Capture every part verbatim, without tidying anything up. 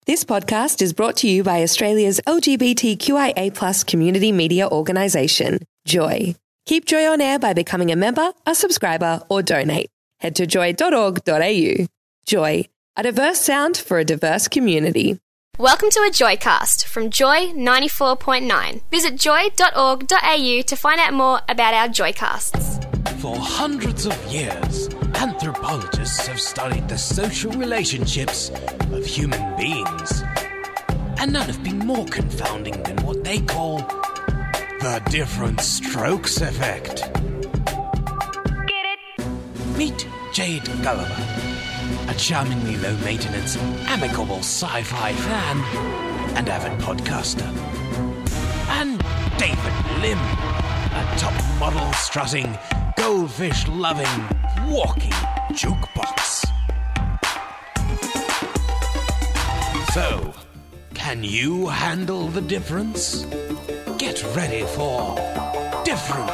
This podcast is brought to you by Australia's L G B T Q I A plus community media organisation, Joy. Keep Joy on air by becoming a member, a subscriber, or donate. Head to joy dot org dot a u. Joy, a diverse sound for a diverse community. Welcome to a Joycast from Joy ninety-four point nine. Visit joy dot org dot a u to find out more about our Joycasts. For hundreds of years, anthropologists have studied the social relationships of human beings. And none have been more confounding than what they call the different strokes effect. Get it? Meet Jade Gulliver, a charmingly low-maintenance, amicable sci-fi fan and avid podcaster. And David Lim, a top-model strutting, goldfish-loving, walking jukebox. So, can you handle the difference? Get ready for Different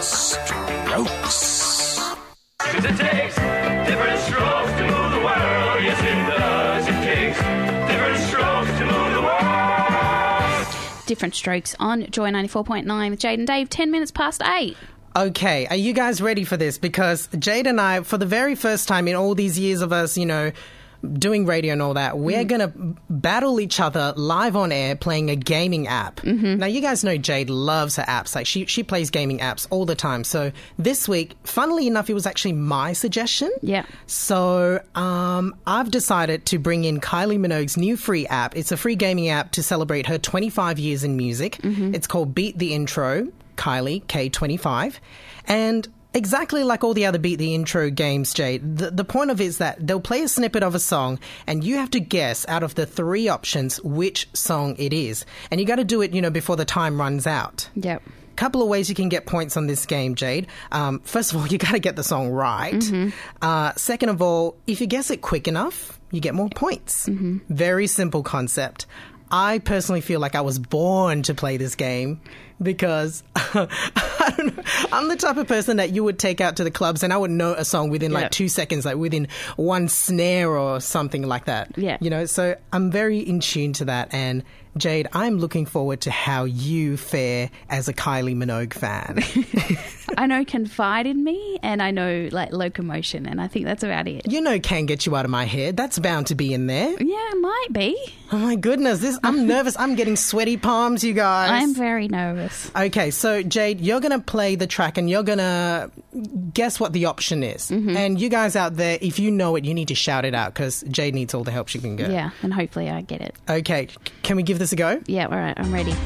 Strokes. Because it takes different strokes to move the world. Yes, it does. It takes different strokes to move the world. Different Strokes on Joy ninety-four point nine with Jade and Dave, ten minutes past eight. Okay, are you guys ready for this? Because Jade and I, for the very first time in all these years of us, you know, doing radio and all that, we're mm. going to battle each other live on air playing a gaming app. Mm-hmm. Now, you guys know Jade loves her apps. Like, she, she plays gaming apps all the time. So this week, funnily enough, it was actually my suggestion. Yeah. So um, I've decided to bring in Kylie Minogue's new free app. It's a free gaming app to celebrate her twenty-five years in music. Mm-hmm. It's called Beat the Intro. Kylie, K twenty-five. And exactly like all the other Beat the Intro games, Jade, the, the point of it is that they'll play a snippet of a song and you have to guess out of the three options which song it is. And you got to do it, you know, before the time runs out. Yep. Couple of ways you can get points on this game, Jade. Um, first of all, you got to get the song right. Mm-hmm. Uh, second of all, if you guess it quick enough, you get more points. Mm-hmm. Very simple concept. I personally feel like I was born to play this game because I don't know, I'm the type of person that you would take out to the clubs and I would know a song within like yep. two seconds, like within one snare or something like that. Yeah. You know, so I'm very in tune to that. And Jade, I'm looking forward to how you fare as a Kylie Minogue fan. I know Confide in Me and I know like Locomotion, and I think that's about it. You know Can't Get You Out of My Head. That's bound to be in there. Yeah, it might be. Oh my goodness, this I'm nervous. I'm getting sweaty palms, you guys. I'm very nervous. Okay, so Jade, you're going to play the track and you're going to guess what the option is. Mm-hmm. And you guys out there, if you know it, you need to shout it out because Jade needs all the help she can get. Yeah, and hopefully I get it. Okay, can we give this a go? Yeah, all right, I'm ready.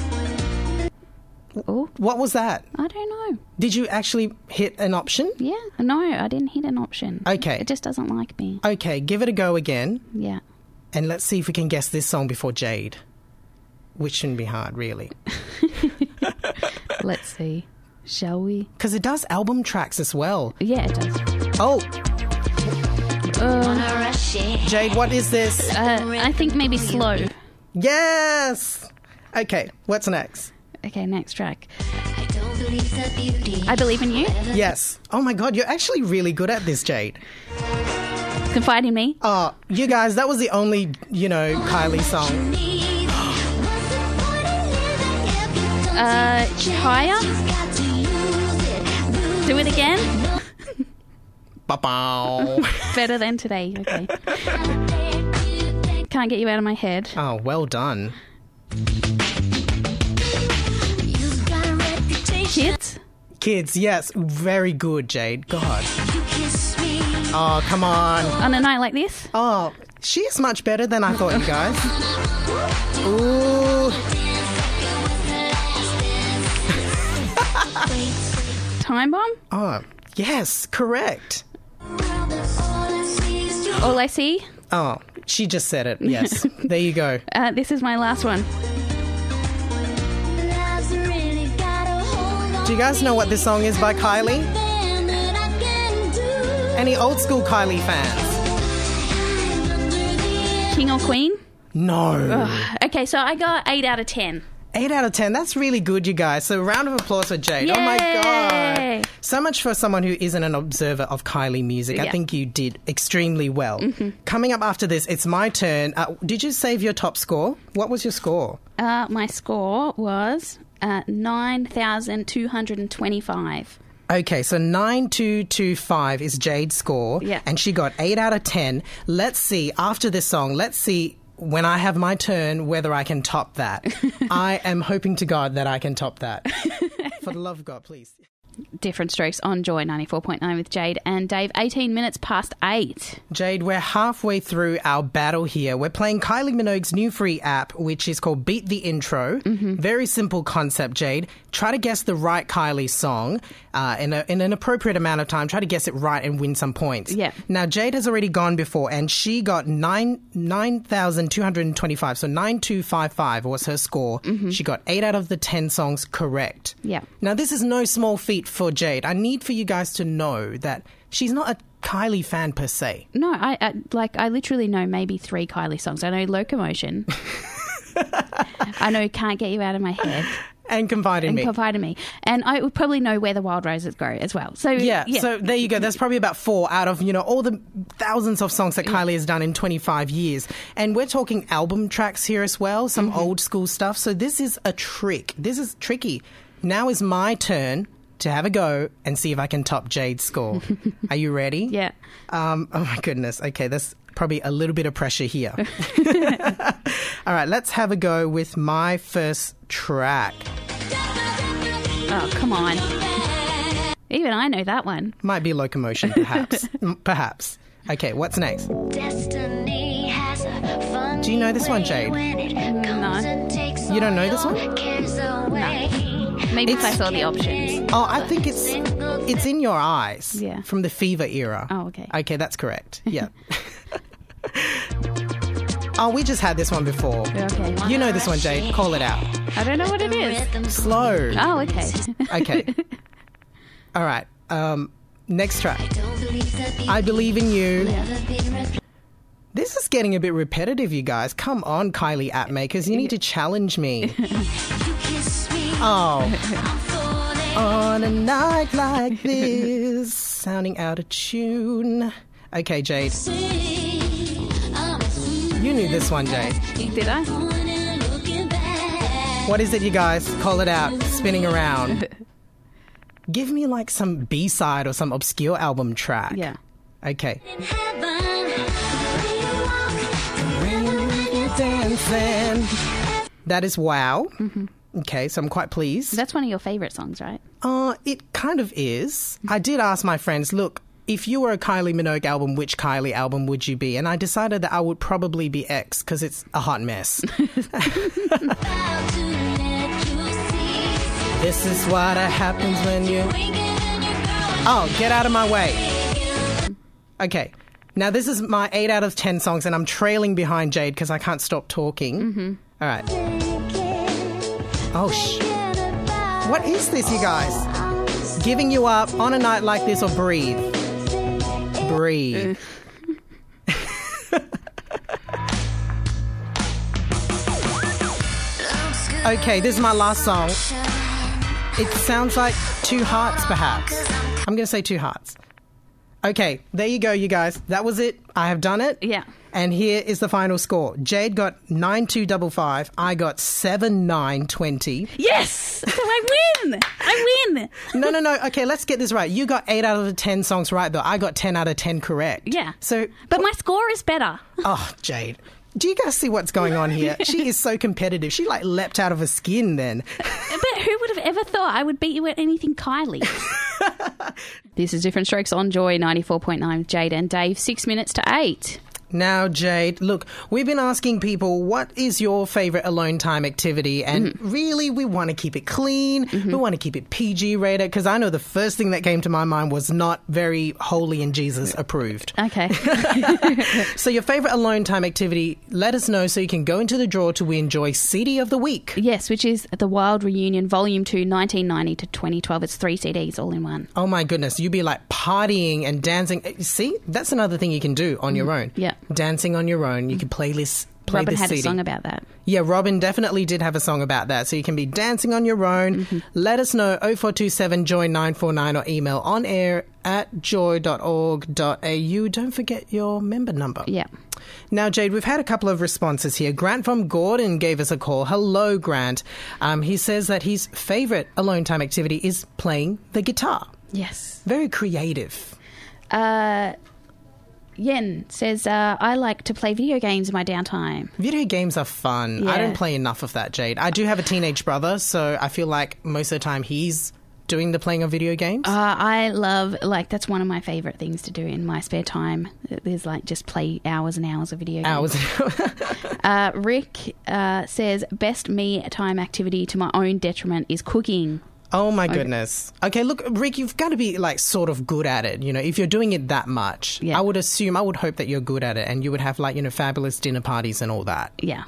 Oh, what was that? I don't know. Did you actually hit an option? Yeah, no, I didn't hit an option. Okay. It just doesn't like me. Okay, give it a go again. Yeah. And let's see if we can guess this song before Jade. Which shouldn't be hard, really. Let's see. Shall we? Because it does album tracks as well. Yeah, it does. Oh. Uh, Jade, what is this? Uh, I think maybe Slow. Yes! Okay, what's next? Okay, next track. I Believe in You. Yes. Oh my God, you're actually really good at this, Jade. Confide in Me. Oh, you guys, that was the only, you know, Kylie song. Uh, Higher. Do It Again. Ba-bow. Better Than Today. Okay. Can't Get You Out of My Head. Oh, well done. Kids. Kids, yes. Very good, Jade. God. Oh, come on. On a Night Like This. Oh, she's much better than I thought, you guys. Ooh. Time Bomb. Oh, yes, correct. All I See. Oh, she just said it. Yes. There you go. Uh, this is my last one. Do you guys know what this song is by Kylie? Any old school Kylie fans? King or Queen? No. Ugh. Okay, so I got eight out of ten. eight out of ten. That's really good, you guys. So, round of applause for Jade. Yay! Oh, my God. So much for someone who isn't an observer of Kylie music. I Yeah. think you did extremely well. Mm-hmm. Coming up after this, it's my turn. Uh, did you save your top score? What was your score? Uh, my score was uh, nine thousand two hundred twenty-five. Okay, so nine two two five is Jade's score. Yeah. And she got eight out of ten. Let's see, after this song, let's see when I have my turn whether I can top that. I am hoping to God that I can top that. For the love of God, please. Different Strokes on Joy ninety-four point nine with Jade and Dave. eighteen minutes past eight. Jade, we're halfway through our battle here. We're playing Kylie Minogue's new free app, which is called Beat the Intro. Mm-hmm. Very simple concept, Jade. Try to guess the right Kylie song uh, in, a, in an appropriate amount of time. Try to guess it right and win some points. Yeah. Now, Jade has already gone before, and she got nine nine thousand two hundred twenty-five. So nine two five five was her score. Mm-hmm. She got eight out of the ten songs correct. Yeah. Now, this is no small feat for Jade. I need for you guys to know that she's not a Kylie fan per se. No, I, I like I literally know maybe three Kylie songs. I know Locomotion. I know Can't Get You Out of My Head. And Confide in And Me. Confide in Me. And I would probably know Where the Wild Roses Grow as well. So Yeah, yeah. so there you go. That's probably about four out of, you know, all the thousands of songs that Kylie has done in twenty-five years. And we're talking album tracks here as well, some Mm-hmm. old school stuff. So this is a trick. This is tricky. Now is my turn to have a go and see if I can top Jade's score. Are you ready? Yeah. Um, oh, my goodness. Okay, there's probably a little bit of pressure here. All right, let's have a go with my first track. Oh, come on. Even I know that one. Might be Locomotion, perhaps. M- perhaps. Okay, what's next? Destiny has a fun Do you know this one, Jade? No. You don't know this one? Maybe if I It's- saw the options. Oh, I think it's it's in your eyes. Yeah. From the Fever era. Oh, okay. Okay, that's correct. Yeah. Oh, we just had this one before. Okay. You know this one, Jade. Call it out. I don't know what it is. Slow. Oh, okay. Okay. All right. Um, next track. I Believe in You. This is getting a bit repetitive, you guys. Come on, Kylie app makers. You need to challenge me. Oh. On a night like this. Sounding out of tune. Okay, Jade. You knew this one, Jade. Did I? What is it, you guys? Call it out. Spinning around. Give me like some B-side or some obscure album track. Yeah. Okay. Dancing. That is Wow. Mm-hmm. Okay, so I'm quite pleased. That's one of your favourite songs, right? Uh, it kind of is. I did ask my friends, look, if you were a Kylie Minogue album, which Kylie album would you be? And I decided that I would probably be X because it's a hot mess. This is what happens when you... Oh, get out of my way. Okay. Now, this is my eight out of ten songs, and I'm trailing behind Jade because I can't stop talking. Mm-hmm. All right. Oh, sh... What is this, you guys? Giving You Up, On a Night Like This, or Breathe? Breathe. Okay, this is my last song. It sounds like Two Hearts, perhaps. I'm going to say Two Hearts. Okay, there you go, you guys. That was it. I have done it. Yeah. And here is the final score. Jade got nine two five five. I got seven nine twenty. Yes! So I win! I win! No, no, no. Okay, let's get this right. You got eight out of the ten songs right, though. I got ten out of ten correct. Yeah. So, But my score is better. oh, Jade. Do you guys see what's going on here? She is so competitive. She, like, leapt out of her skin then. But who would have ever thought I would beat you at anything Kylie? This is Different Strokes on Joy ninety-four point nine with Jade and Dave. Six minutes to eight. Now, Jade, look, we've been asking people, what is your favourite alone time activity? And mm-hmm. really, we want to keep it clean. Mm-hmm. We want to keep it P G rated, because I know the first thing that came to my mind was not very holy and Jesus approved. Okay. So your favourite alone time activity, let us know so you can go into the draw to win Joy's C D of the Week. Yes, which is The Wild Reunion, Volume two, nineteen ninety to twenty twelve. It's three C Ds all in one. Oh, my goodness. You'd be like partying and dancing. See, that's another thing you can do on mm-hmm. your own. Yeah. Dancing on Your Own. You can play this. Play Robin this had C D. a song about that. Yeah, Robin definitely did have a song about that. So you can be dancing on your own. Mm-hmm. Let us know, oh four two seven joy nine four nine, or email on air at joy dot org dot a u. Don't forget your member number. Yeah. Now, Jade, we've had a couple of responses here. Grant from Gordon gave us a call. Hello, Grant. Um, he says that his favourite alone time activity is playing the guitar. Yes. Very creative. Uh, Yen says, uh, I like to play video games in my downtime. Video games are fun. I Yeah. don't play enough of that, Jade. I do have a teenage brother, so I feel like most of the time he's doing the playing of video games. Uh, I love, like, that's one of my favourite things to do in my spare time. There's, like, just play hours and hours of video games. Hours. Uh, Rick uh, says, best me time activity to my own detriment is cooking. Oh, my goodness. Okay, look, Rick, you've got to be, like, sort of good at it. You know, if you're doing it that much, Yeah. I would assume, I would hope that you're good at it and you would have, like, you know, fabulous dinner parties and all that. Yeah.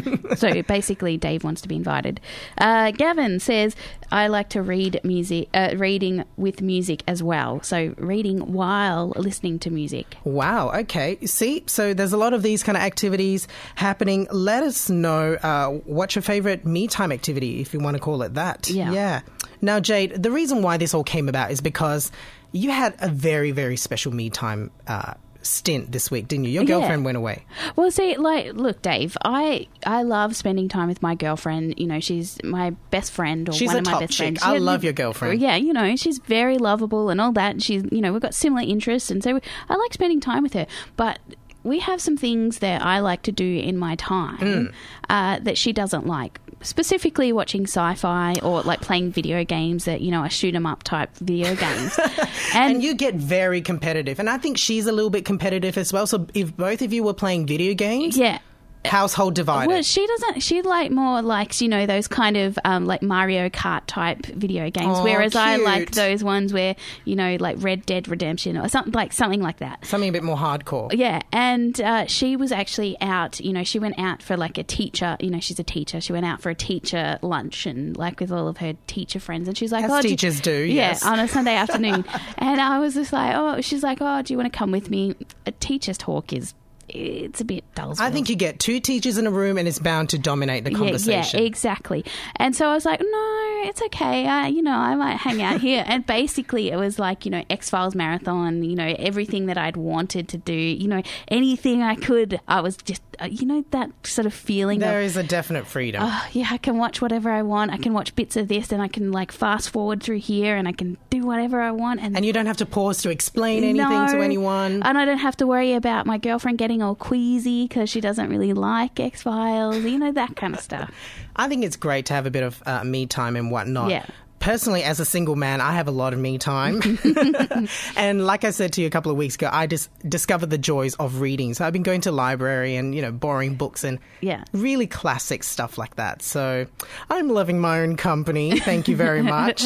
So basically, Dave wants to be invited. Uh, Gavin says, I like to read music, uh, reading with music as well. So reading while listening to music. Wow, okay. See, so there's a lot of these kind of activities happening. Let us know uh, what's your favourite me time activity, if you want to call it that. Yeah. Yeah. Now, Jade, the reason why this all came about is because you had a very, very special me time uh, stint this week, didn't you? Your Yeah. girlfriend went away. Well, see, like, look, Dave, I I love spending time with my girlfriend. You know, she's my best friend or She's one a of my top best chick. friends. I She- love your girlfriend. Yeah, you know, she's very lovable and all that. And she's, you know, we've got similar interests, and so we, I like spending time with her. But we have some things that I like to do in my time Mm. uh, that she doesn't like. Specifically watching sci-fi or like playing video games that, you know, are shoot 'em up type video games. And, And you get very competitive. And I think she's a little bit competitive as well. So if both of you were playing video games, yeah. household divided. Well, she doesn't. She like more likes, you know, those kind of um, like Mario Kart type video games. Aw, whereas I cute. like those ones where, you know, like Red Dead Redemption or something like something like that. Something a bit more hardcore. Yeah, and uh, she was actually out. You know, she went out for like a teacher. You know, she's a teacher. She went out for a teacher lunch and like with all of her teacher friends. And she's like, As "Oh, do you-" teachers do, yeah, yes. on a Sunday afternoon." And I was just like, "Oh," she's like, "Oh, do you want to come with me?" A teacher's talk is. It's a bit dull. I think you get two teachers in a room and it's bound to dominate the conversation. Yeah, yeah, exactly. And so I was like, no, it's okay. Uh, you know, I might hang out here. And basically it was like, you know, X-Files marathon, you know, everything that I'd wanted to do, you know, anything I could. I was just, uh, you know, that sort of feeling There of, is a definite freedom. oh, yeah, I can watch whatever I want. I can watch bits of this and I can like fast forward through here and I can do whatever I want. And, and you don't have to pause to explain anything No. to anyone. And I don't have to worry about my girlfriend getting all queasy because she doesn't really like X-Files, you know, that kind of stuff. I think it's great to have a bit of uh, me time and whatnot. Yeah. Personally, as a single man, I have a lot of me time. And like I said to you a couple of weeks ago, I just discovered the joys of reading. So I've been going to library and, you know, borrowing books and Yeah. really classic stuff like that. So I'm loving my own company. Thank you very much.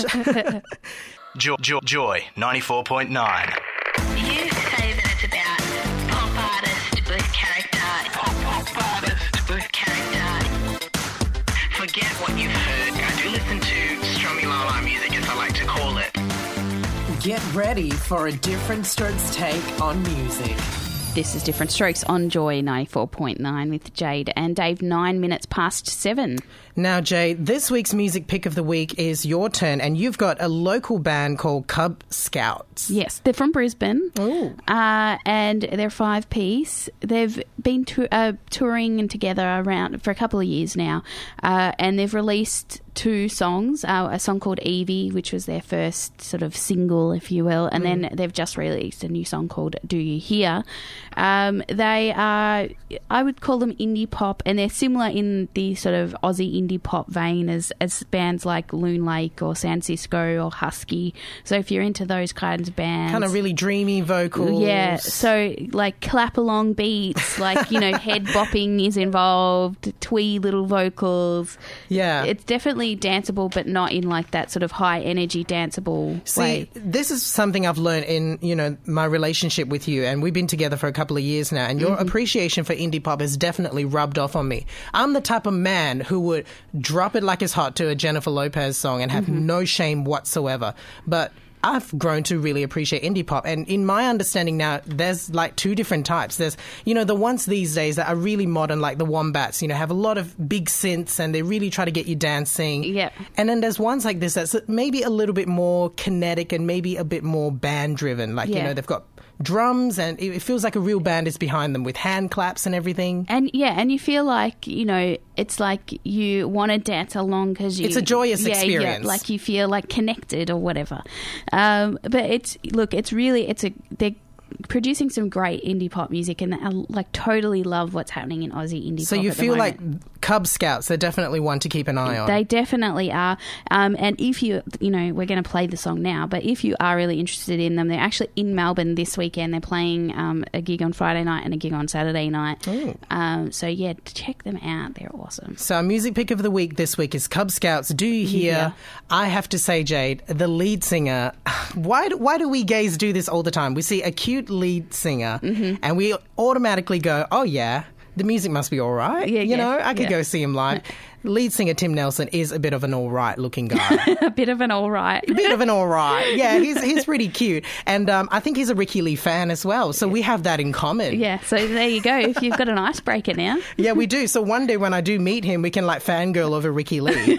Joy, Joy, Joy ninety-four point nine. You say that it's about pop artist with character. Pop, pop artist. With character. Forget what you've heard. I do listen to strummy la la music, as I like to call it. Get ready for a different strokes take on music. This is Different Strokes on Joy ninety-four point nine with Jade and Dave, nine minutes past seven. Now, Jay, this week's music pick of the week is your turn, and you've got a local band called Cub Scouts. Yes, they're from Brisbane. Ooh. Uh, and they're five-piece. They've been to, uh, touring and together around for a couple of years now, uh, and they've released two songs, uh, a song called Evie, which was their first sort of single, if you will, and then they've just released a new song called Do You Hear? Um, they are, I would call them indie pop, and they're similar in the sort of Aussie indie pop vein as, as bands like Loon Lake or San Cisco or Husky. So if you're into those kinds of bands. Kind of really dreamy vocals. Yeah, so like clap along beats, like, you know, head bopping is involved, twee little vocals. Yeah. It's definitely danceable, but not in like that sort of high energy danceable See, way. this is something I've learned in, you know, my relationship with you, and we've been together for a couple of years now, and your Mm-hmm. appreciation for indie pop has definitely rubbed off on me. I'm the type of man who would drop it like it's hot to a Jennifer Lopez song and have Mm-hmm. no shame whatsoever. But I've grown to really appreciate indie pop. And in my understanding now, there's like two different types. There's, you know, the ones these days that are really modern, like the Wombats, you know, have a lot of big synths and they really try to get you dancing. Yeah. And then there's ones like this that's maybe a little bit more kinetic and maybe a bit more band driven. Like, Yeah. you know, they've got drums and it feels like a real band is behind them with hand claps and everything. And yeah, and you feel like, you know, it's like you want to dance along because you... It's a joyous yeah, experience. Yeah, like you feel like connected or whatever. Um, but it's, look, it's really, it's a, they're producing some great indie pop music and I like totally love what's happening in Aussie indie So pop you at the feel like moment. Cub Scouts, they're definitely one to keep an eye on. They definitely are. Um, and if you, you know, we're going to play the song now, but if you are really interested in them, they're actually in Melbourne this weekend. They're playing um, a gig on Friday night and a gig on Saturday night. Um, so, yeah, check them out. They're awesome. So our music pick of the week this week is Cub Scouts. Do you hear? Yeah. I have to say, Jade, the lead singer, why, do- why do we gays do this all the time? We see a cute lead singer Mm-hmm. and we automatically go, oh, yeah, the music must be all right. Yeah, you yeah, know, I could yeah. go see him live. Lead singer Tim Nelson is a bit of an all right looking guy. A bit of an all right. A bit of an all right. Yeah, he's he's pretty cute. And um, I think he's a Ricky Lee fan as well. So we have that in common. Yeah, so there you go. If you've got an icebreaker now. Yeah, we do. So one day when I do meet him, we can like fangirl over Ricky Lee.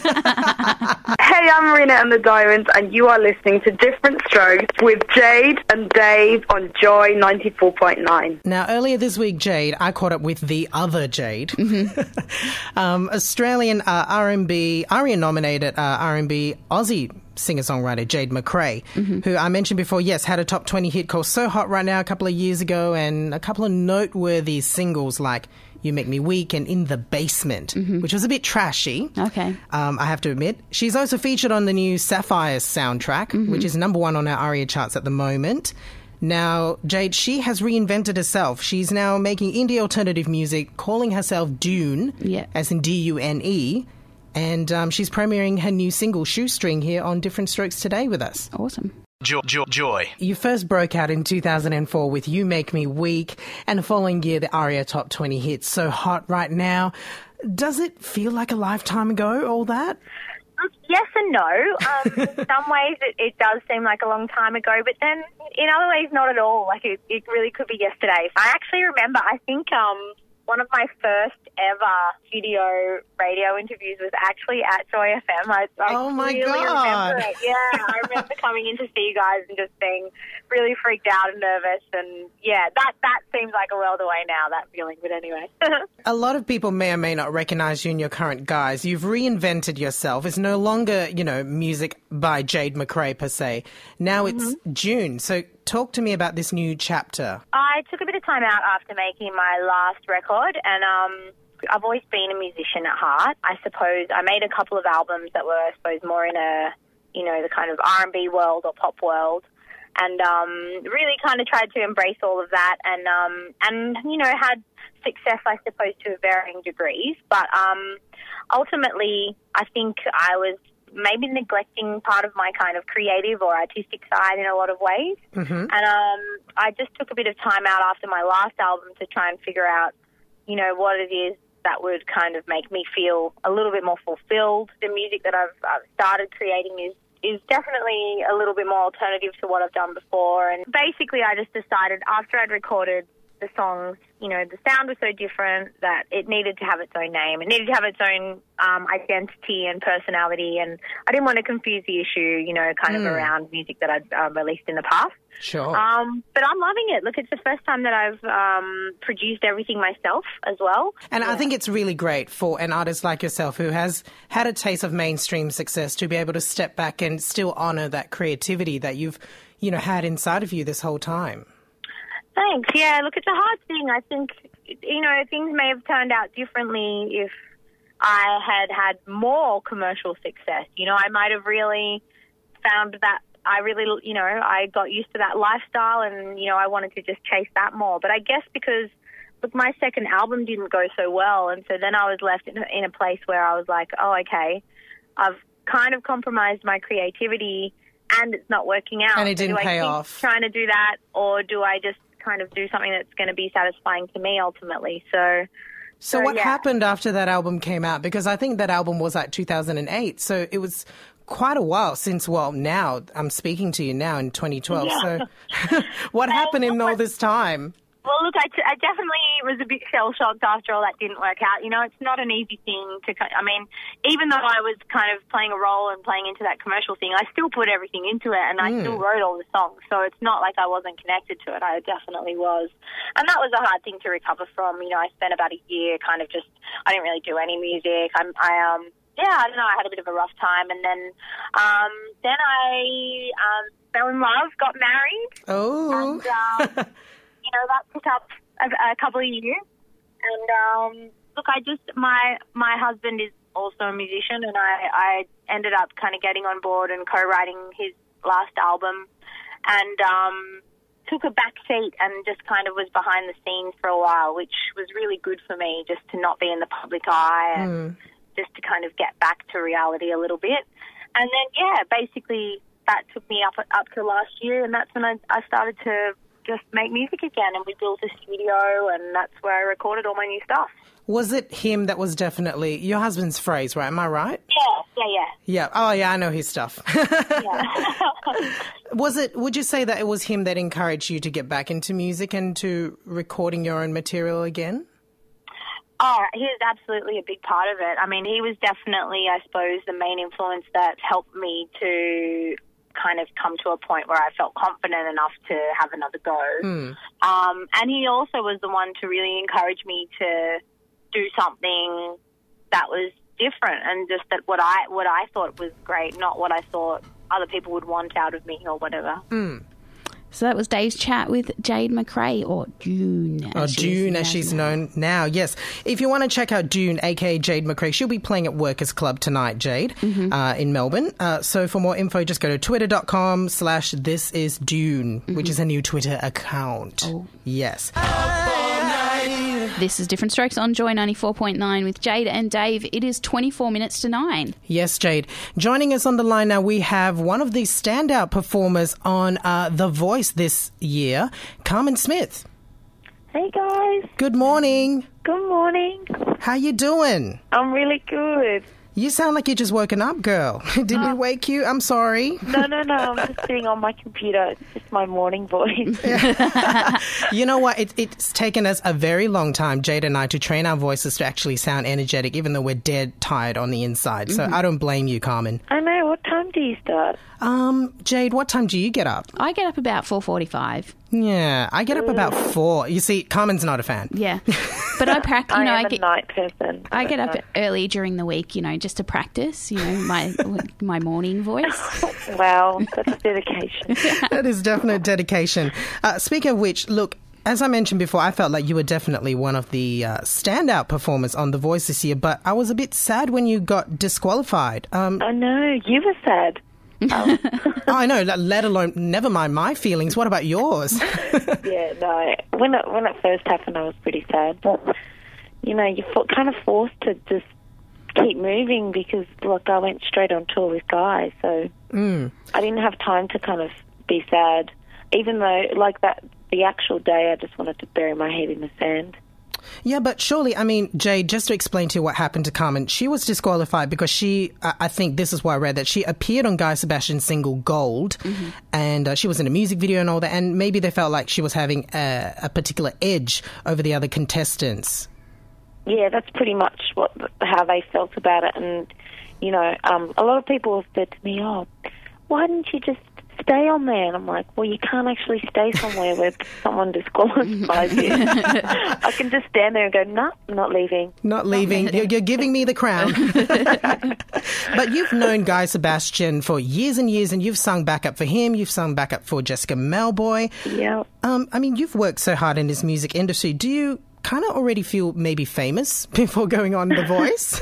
Hey, I'm Marina and the Diamonds, and you are listening to Different Strokes with Jade and Dave on Joy ninety-four point nine. Now, earlier this week, Jade, I caught up with the other Jade, Mm-hmm. um, Australian uh, R and B, ARIA-nominated uh, R and B Aussie singer-songwriter Jade McRae, Mm-hmm. who I mentioned before, yes, had a top twenty hit called So Hot Right Now a couple of years ago, and a couple of noteworthy singles like You Make Me Weak and In the Basement, which was a bit trashy. Mm-hmm. Okay. Um, I have to admit. She's also featured on the new Sapphire soundtrack, Mm-hmm. which is number one on our ARIA charts at the moment. Now, Jade, she has reinvented herself. She's now making indie alternative music, calling herself Dune, Yeah. as in D U N E. And um, she's premiering her new single, Shoestring, here on Different Strokes today with us. Awesome. Joy. Joy. Joy. You first broke out in two thousand four with You Make Me Weak, and the following year, the ARIA Top twenty hit, So Hot Right Now. Does it feel like a lifetime ago, all that? Yes and no. Um, in some ways, it, it does seem like a long time ago, but then in other ways, not at all. Like it, it really could be yesterday. I actually remember. I think um, one of my first ever studio radio interviews was actually at Joy F M. I, I Oh, my really God. remember it. Yeah, I remember coming in to see you guys and just being really freaked out and nervous. And yeah, that that seems like a world away now. That feeling, but anyway. A lot of people may or may not recognize you in your current guise. You've reinvented yourself. It's no longer, you know, music by Jade McRae per se. Now it's June. So talk to me about this new chapter. I took a bit of time out after making my last record, and um, I've always been a musician at heart. I suppose I made a couple of albums that were, I suppose, more in a, you know, the kind of R and B world or pop world, and um, really kind of tried to embrace all of that, and um, and you know, had success, I suppose, to varying degrees. But um, ultimately, I think I was maybe neglecting part of my kind of creative or artistic side in a lot of ways. Mm-hmm. And um, I just took a bit of time out after my last album to try and figure out, you know, what it is that would kind of make me feel a little bit more fulfilled. The music that I've, I've started creating is is definitely a little bit more alternative to what I've done before. And basically I just decided after I'd recorded the songs, you know, the sound was so different that it needed to have its own name. It needed to have its own um, identity and personality, and I didn't want to confuse the issue, you know, kind of Mm. around music that I'd um, released in the past. Sure. Um, but I'm loving it. Look, it's the first time that I've um, produced everything myself as well. And I think it's really great for an artist like yourself who has had a taste of mainstream success to be able to step back and still honour that creativity that you've, you know, had inside of you this whole time. Thanks. Yeah, look, it's a hard thing. I think, you know, things may have turned out differently if I had had more commercial success. You know, I might have really found that I really, you know, I got used to that lifestyle and, you know, I wanted to just chase that more. But I guess because, look, my second album didn't go so well, and so then I was left in a, in a place where I was like, oh, okay, I've kind of compromised my creativity and it's not working out. And it So didn't do I pay keep off. trying to do that, or do I just kind of do something that's going to be satisfying to me ultimately? So, So so, what yeah. happened after that album came out? Because I think that album was like two thousand eight, so it was quite a while since, well, now I'm speaking to you now in twenty twelve. Yeah. So what happened in all this time? Well, look, I, t- I definitely was a bit shell-shocked after all that didn't work out. You know, it's not an easy thing to, I mean, even though I was kind of playing a role and playing into that commercial thing, I still put everything into it and I Mm. still wrote all the songs. So it's not like I wasn't connected to it. I definitely was. And that was a hard thing to recover from. You know, I spent about a year kind of just, I didn't really do any music. I'm, I, um, yeah, I don't know, I had a bit of a rough time. And then, um, then I, um, fell in love, got married. Oh. And, um, you know, that took up a, a couple of years. And, um, look, I just, my my husband is also a musician, and I, I ended up kind of getting on board and co-writing his last album, and um, took a back seat and just kind of was behind the scenes for a while, which was really good for me, just to not be in the public eye and Mm. just to kind of get back to reality a little bit. And then, yeah, basically that took me up up to last year, and that's when I, I started to just make music again, and we built a studio, and that's where I recorded all my new stuff. Was it him that was definitely your husband's phrase, right? Am I right? Yeah, yeah, yeah. Yeah. Oh, yeah, I know his stuff. yeah. Was it, would you say that it was him that encouraged you to get back into music and to recording your own material again? Oh, he was absolutely a big part of it. I mean, he was definitely, I suppose, the main influence that helped me to kind of come to a point where I felt confident enough to have another go. Mm. Um, and he also was the one to really encourage me to do something that was different and just that what I what I thought was great, not what I thought other people would want out of me or whatever. Mm. So that was Dave's chat with Jade McRae, or Dune. Oh, Dune, as she's known now. Yes. If you want to check out Dune, a k a. Jade McRae, she'll be playing at Workers Club tonight, Jade, Mm-hmm. uh, in Melbourne. Uh, so for more info, just go to twitter.com slash this is Dune, Mm-hmm. which is a new Twitter account. Oh. Yes. This is Different Strokes on Joy ninety-four point nine with Jade and Dave. It is twenty-four minutes to nine. Yes, Jade. Joining us on the line now, we have one of the standout performers on uh, The Voice this year, Carmen Smith. Hey guys. Good morning. Good morning. How you doing? I'm really good. You sound like you just woken up, girl. Did we wake you? I'm sorry. No, no, no. I'm just sitting on my computer. It's just my morning voice. You know what? It, it's taken us a very long time, Jade and I, to train our voices to actually sound energetic, even though we're dead tired on the inside. So Mm-hmm. I don't blame you, Carmen. I know. What time do you start? Um, Jade, what time do you get up? I get up about four forty-five. Yeah, I get up about four. You see, Carmen's not a fan. Yeah. But I practice, you know, I I, am a get, night person. I get up so- early during the week, you know, just to practice, you know, my my morning voice. Wow, that's dedication. That is definite dedication. Uh, speaking of which, look, as I mentioned before, I felt like you were definitely one of the uh, standout performers on The Voice this year, but I was a bit sad when you got disqualified. Um, I know. You were sad. Um, I know, let alone, never mind my feelings. What about yours? yeah, no. When it, when it first happened, I was pretty sad. But, you know, you're fo- kind of forced to just keep moving because, look, I went straight on tour with Guy, so Mm. I didn't have time to kind of be sad, even though, like, that the actual day, I just wanted to bury my head in the sand. Yeah, but surely, I mean, Jade, just to explain to you what happened to Carmen, she was disqualified because she, uh, I think this is why I read that, she appeared on Guy Sebastian's single Gold, Mm-hmm. and uh, she was in a music video and all that, and maybe they felt like she was having a, a particular edge over the other contestants. Yeah, that's pretty much what how they felt about it. And, you know, um, a lot of people have said to me, oh, why didn't you just stay on there? And I'm like, well, you can't actually stay somewhere where someone disqualifies you. I can just stand there and go, no, nah, I'm not leaving. Not leaving. You're, you're giving me the crown. But you've known Guy Sebastian for years and years, and you've sung backup for him. You've sung backup for Jessica Malboy. Yeah. Um, I mean, you've worked so hard in this music industry. Do you kind of already feel maybe famous before going on The Voice?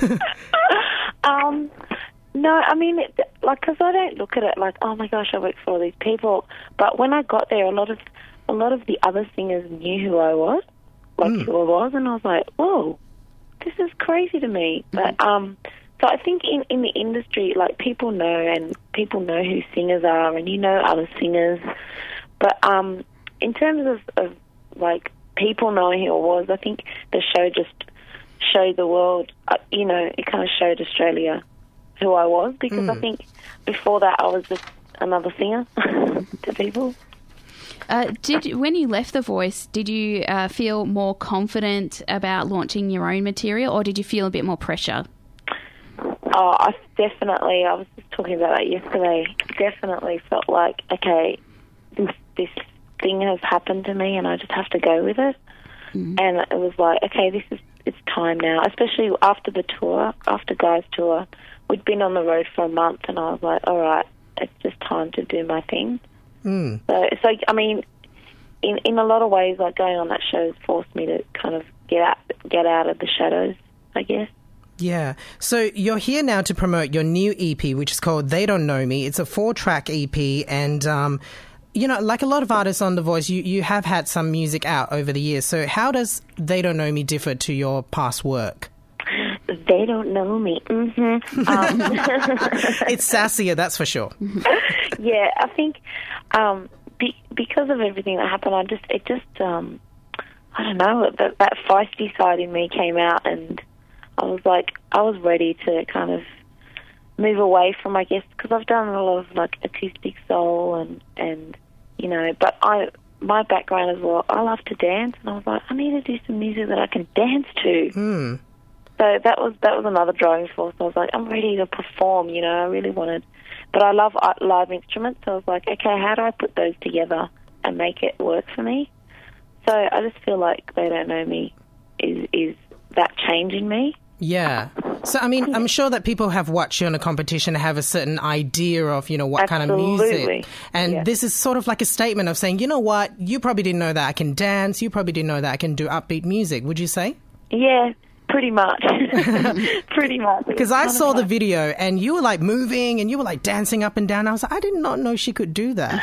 um, no, I mean, it, like, because I don't look at it like, oh my gosh, I work for all these people. But when I got there, a lot of a lot of the other singers knew who I was, like Mm. who I was, and I was like, whoa, this is crazy to me. But um, so I think in in the industry, like, people know, and people know who singers are, and you know other singers. But um, in terms of, of like people knowing who I was, I think the show just showed the world, uh, you know, it kind of showed Australia who I was, because Mm. I think before that I was just another singer to people. Uh, did you- when you left The Voice, did you uh, feel more confident about launching your own material, or did you feel a bit more pressure? Oh, I definitely, I was just talking about that yesterday, definitely felt like, okay, this, this thing has happened to me and I just have to go with it. Mm. And it was like, okay, this is, it's time now, especially after the tour, after Guy's tour. We'd been on the road for a month and I was like, all right, it's just time to do my thing. Mm. So, so I mean, in in a lot of ways, like going on that show has forced me to kind of get out, get out of the shadows, I guess. Yeah. So you're here now to promote your new E P, which is called They Don't Know Me. It's a four-track E P, and um, you know, like a lot of artists on The Voice, you, you have had some music out over the years. So how does They Don't Know Me differ to your past work? They don't know me. Mm-hmm. Um, it's sassier, that's for sure. Yeah, I think um, be, because of everything that happened, I just it just um, I don't know, that that feisty side in me came out, and I was like, I was ready to kind of move away from, I guess, because I've done a lot of like acoustic soul and and you know, but I my background as well, I love to dance, and I was like, I need to do some music that I can dance to. Mm. So that was that was another driving force. I was like, I'm ready to perform, you know, I really wanted, but I love art, live instruments, so I was like, okay, how do I put those together and make it work for me? So I just feel like They Don't Know Me is is that change in me. Yeah. So, I mean, I'm sure that people have watched you in a competition and have a certain idea of, you know, what Absolutely. kind of music. And Yeah. this is sort of like a statement of saying, you know what, you probably didn't know that I can dance. You probably didn't know that I can do upbeat music. Would you say? Yeah, pretty much. Pretty much. Because I saw the video and you were like moving and you were like dancing up and down. I was like, I did not know she could do that.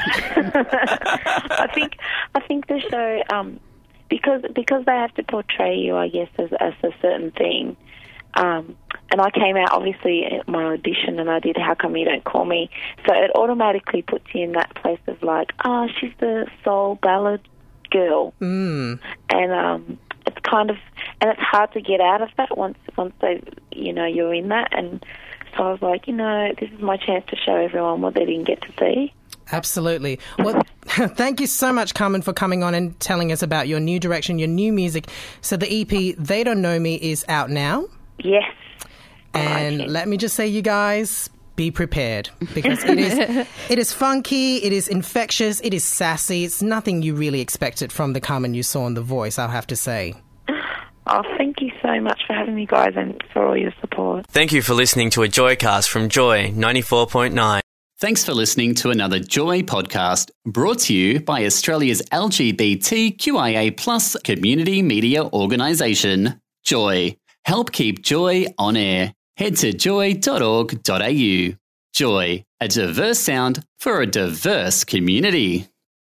I think I think the show, um, because because they have to portray you, I guess, as, as a certain thing. Um, and I came out, obviously, at my audition, and I did How Come You Don't Call Me. So it automatically puts you in that place of like, oh, she's the soul ballad girl. Mm. And um, it's kind of, and it's hard to get out of that once once they, you know, you're in that. And so I was like, you know, this is my chance to show everyone what they didn't get to see. Absolutely. Well, thank you so much, Carmen, for coming on and telling us about your new direction, your new music. So the E P, They Don't Know Me, is out now. Yes. And like let me just say, you guys, be prepared, because it is it is funky, it is infectious, it is sassy. It's nothing you really expected from the Carmen you saw on The Voice, I'll have to say. Oh, thank you so much for having me, guys, and for all your support. Thank you for listening to a Joycast from Joy ninety-four point nine. Thanks for listening to another Joy podcast brought to you by Australia's L G B T Q I A plus community media organisation, Joy. Help keep Joy on air. Head to joy dot org dot a u. Joy, a diverse sound for a diverse community.